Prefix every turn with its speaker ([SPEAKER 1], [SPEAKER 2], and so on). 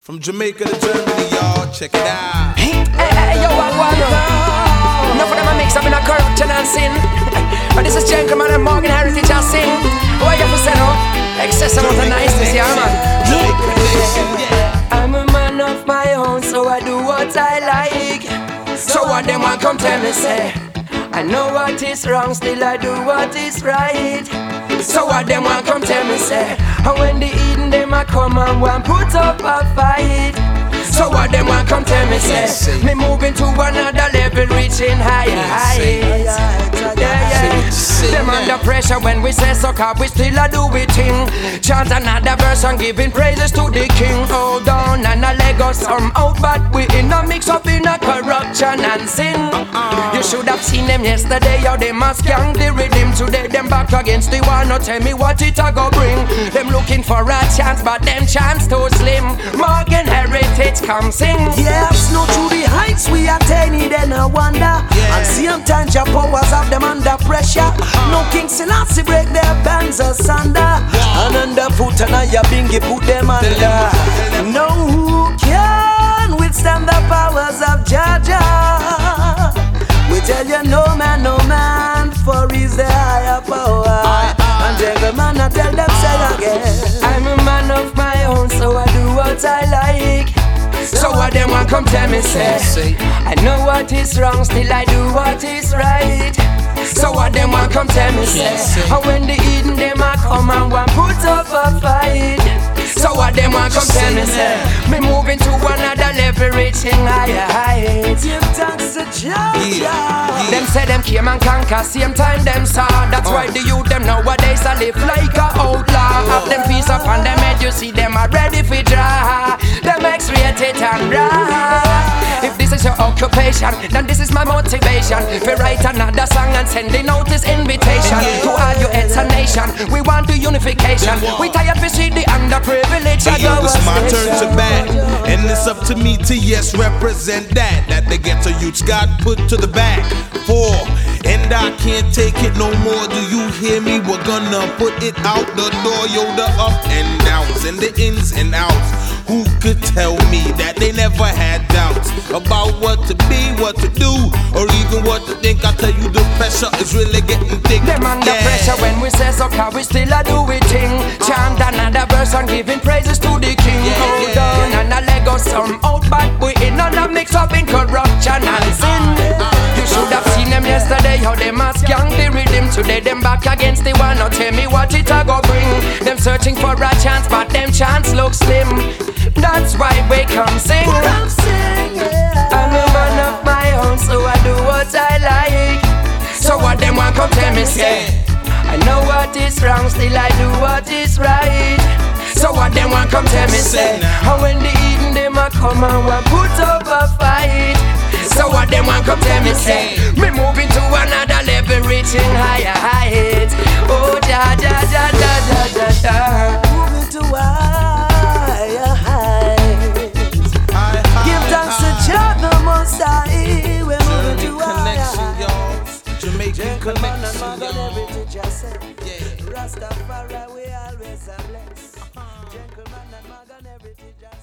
[SPEAKER 1] From Jamaica to Germany, y'all, check it out.
[SPEAKER 2] Hey, yo, I wanna. Enough of them a mix up in a corruption and sin. But this is Gentleman and Morgan Heritage I sing. What you for say no? Excess amount of niceness, yeah, man. I'm a man of my own, so I do what I like. So what them want come tell me, say I know what is wrong, still I do what is right. So what them want come tell me, say and when the Eden them a come and want put up a fight. So what them want come tell me, say me moving to another level, reaching higher heights. Them under pressure when we say so, cause we still a do it thing. Chant another verse and giving praises to the King. Hold on and a leg us some out, but we in a mix up in a corruption and sin. You should have seen them yesterday, how they must gang the rhythm. Today them back against the wall, now tell me what it a go bring. Them looking for a chance, but them chance too slim. Morgan Heritage come sing.
[SPEAKER 3] Yeah, snow to the heights we attain it and I wonder. And same time your powers have them under pressure. No King Selassie break their bands asunder. And underfoot and I bingy put them under. No who can withstand the powers of Jaja. We tell you no man, for he's the higher power. And gentlemen I tell them say again,
[SPEAKER 2] I'm a man of my own, so I do what I like. So what them want come tell me, say I know what is wrong, still I do what is right. So what them want come tell me, say and when the Eden them a come and want put up a fight. So what them want come tell me, say me moving to another level, reaching higher heights.
[SPEAKER 3] give thanks to Jaja.
[SPEAKER 2] Them say them came and conquer, same time them saw. That's why the youth them nowadays a live like a outlaw. Have them peace up on them head, you see them are ready for draw. Them X-rated and raw. If this is your occupation, then this is my motivation. We write another song and sending out this invitation to all you it's a nation. We want the unification. We tired to see the underprivileged.
[SPEAKER 1] Hey, yo, it's my turn to bat, and it's up to me to yes represent that the ghetto youths got put to the back for. And I can't take it no more, do you hear me? We're gonna put it out the door, yo, the up and downs and the ins and outs. Who could tell me that they never had doubts about what to be, what to do, or even what to think? I tell you the pressure is really getting thick.
[SPEAKER 2] Them under pressure when we say so, cause we still a do it thing. Chant another verse and giving praises to the King. Hold on and a leg us some out, but we in on a mix up in corruption and sin. You should have seen them yesterday, how they must gang the rhythm. Today them back against the one, now tell me what it a go bring. Them searching for a chance, but them chance look slim. That's why we come sing. I'm a man of my own, so I do what I like. So what them want come tell me, say I know what is wrong, still I do what is right. So what them want come tell me, say and when the Eden them a come and want put up a fight. So what them want come tell me, say me moving to another level, reaching higher heights. Oh da da da da da da da.
[SPEAKER 3] Moving to higher heights. Give thanks to Jah the Most High. We're moving to higher heights.
[SPEAKER 1] Jamaican connection, y'all.
[SPEAKER 3] Rastafari we always are blessed. Gentleman and Morgan Heritage.